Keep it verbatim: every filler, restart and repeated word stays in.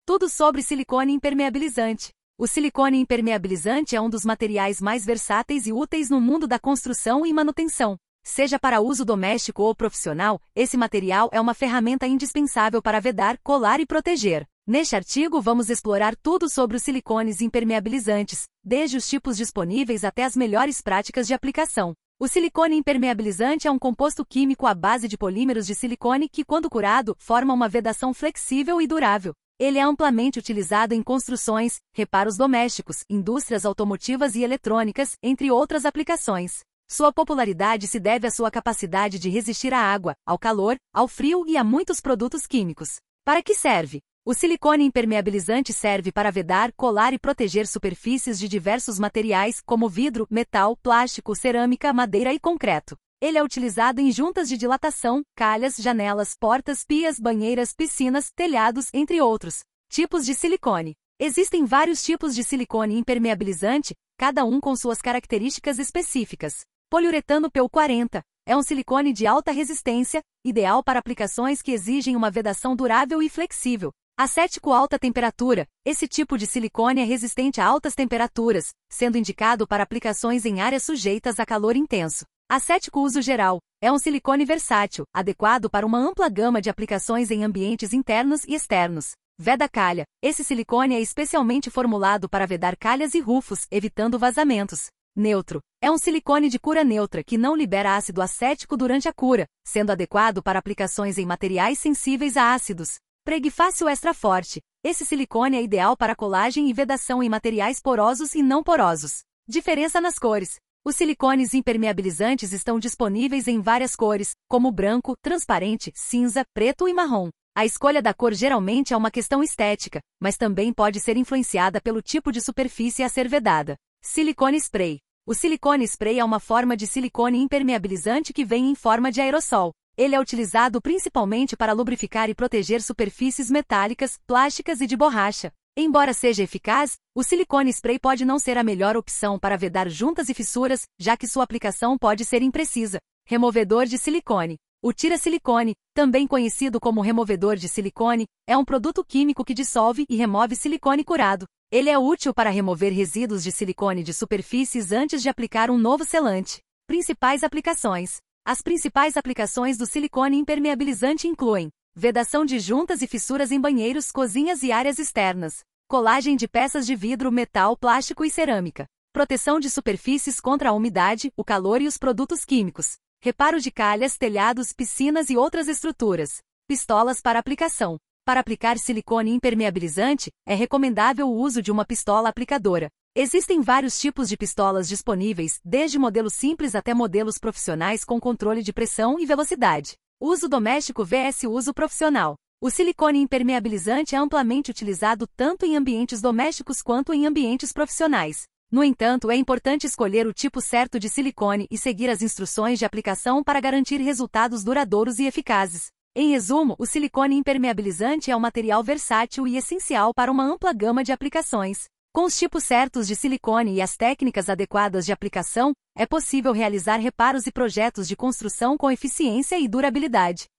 Tudo sobre silicone impermeabilizante. O silicone impermeabilizante é um dos materiais mais versáteis e úteis no mundo da construção e manutenção. Seja para uso doméstico ou profissional, esse material é uma ferramenta indispensável para vedar, colar e proteger. Neste artigo vamos explorar tudo sobre os silicones impermeabilizantes, desde os tipos disponíveis até as melhores práticas de aplicação. O silicone impermeabilizante é um composto químico à base de polímeros de silicone que, quando curado, forma uma vedação flexível e durável. Ele é amplamente utilizado em construções, reparos domésticos, indústrias automotivas e eletrônicas, entre outras aplicações. Sua popularidade se deve à sua capacidade de resistir à água, ao calor, ao frio e a muitos produtos químicos. Para que serve? O silicone impermeabilizante serve para vedar, colar e proteger superfícies de diversos materiais, como vidro, metal, plástico, cerâmica, madeira e concreto. Ele é utilizado em juntas de dilatação, calhas, janelas, portas, pias, banheiras, piscinas, telhados, entre outros. Tipos de silicone. Existem vários tipos de silicone impermeabilizante, cada um com suas características específicas. Poliuretano P U quarenta é um silicone de alta resistência, ideal para aplicações que exigem uma vedação durável e flexível. Acético alta temperatura. Esse tipo de silicone é resistente a altas temperaturas, sendo indicado para aplicações em áreas sujeitas a calor intenso. Acético uso geral. É um silicone versátil, adequado para uma ampla gama de aplicações em ambientes internos e externos. Veda calha. Esse silicone é especialmente formulado para vedar calhas e rufos, evitando vazamentos. Neutro. É um silicone de cura neutra que não libera ácido acético durante a cura, sendo adequado para aplicações em materiais sensíveis a ácidos. Pregfácil extra forte. Esse silicone é ideal para colagem e vedação em materiais porosos e não porosos. Diferença nas cores. Os silicones impermeabilizantes estão disponíveis em várias cores, como branco, transparente, cinza, preto e marrom. A escolha da cor geralmente é uma questão estética, mas também pode ser influenciada pelo tipo de superfície a ser vedada. Silicone spray. O silicone spray é uma forma de silicone impermeabilizante que vem em forma de aerossol. Ele é utilizado principalmente para lubrificar e proteger superfícies metálicas, plásticas e de borracha. Embora seja eficaz, o silicone spray pode não ser a melhor opção para vedar juntas e fissuras, já que sua aplicação pode ser imprecisa. Removedor de silicone. O tira-silicone, também conhecido como removedor de silicone, é um produto químico que dissolve e remove silicone curado. Ele é útil para remover resíduos de silicone de superfícies antes de aplicar um novo selante. Principais aplicações. As principais aplicações do silicone impermeabilizante incluem vedação de juntas e fissuras em banheiros, cozinhas e áreas externas, colagem de peças de vidro, metal, plástico e cerâmica, proteção de superfícies contra a umidade, o calor e os produtos químicos, reparo de calhas, telhados, piscinas e outras estruturas, pistolas para aplicação. Para aplicar silicone impermeabilizante, é recomendável o uso de uma pistola aplicadora. Existem vários tipos de pistolas disponíveis, desde modelos simples até modelos profissionais com controle de pressão e velocidade. Uso doméstico versus uso profissional. O silicone impermeabilizante é amplamente utilizado tanto em ambientes domésticos quanto em ambientes profissionais. No entanto, é importante escolher o tipo certo de silicone e seguir as instruções de aplicação para garantir resultados duradouros e eficazes. Em resumo, o silicone impermeabilizante é um material versátil e essencial para uma ampla gama de aplicações. Com os tipos certos de silicone e as técnicas adequadas de aplicação, é possível realizar reparos e projetos de construção com eficiência e durabilidade.